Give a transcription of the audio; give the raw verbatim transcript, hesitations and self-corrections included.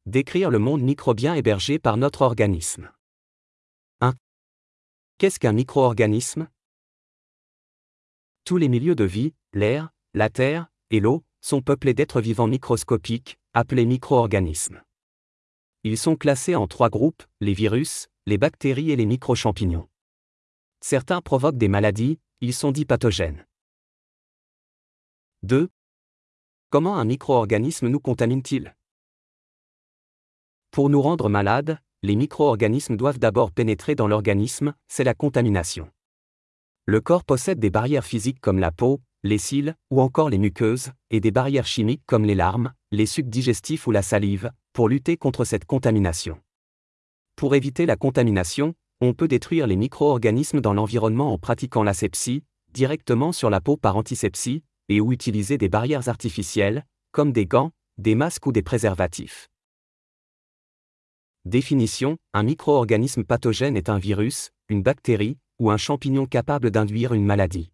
Décrire le monde microbien hébergé par notre organisme. un. Qu'est-ce qu'un micro-organisme? Tous les milieux de vie, l'air, la terre et l'eau, sont peuplés d'êtres vivants microscopiques, appelés micro-organismes. Ils sont classés en trois groupes, les virus, les bactéries et les micro-champignons. Certains provoquent des maladies, ils sont dits pathogènes. deux. Comment un micro-organisme nous contamine-t-il? Pour nous rendre malades, les micro-organismes doivent d'abord pénétrer dans l'organisme, c'est la contamination. Le corps possède des barrières physiques comme la peau, les cils, ou encore les muqueuses, et des barrières chimiques comme les larmes, les sucs digestifs ou la salive, pour lutter contre cette contamination. Pour éviter la contamination, on peut détruire les micro-organismes dans l'environnement en pratiquant l'asepsie, directement sur la peau par antisepsie, et ou utiliser des barrières artificielles, comme des gants, des masques ou des préservatifs. Définition: un micro-organisme pathogène est un virus, une bactérie, ou un champignon capable d'induire une maladie.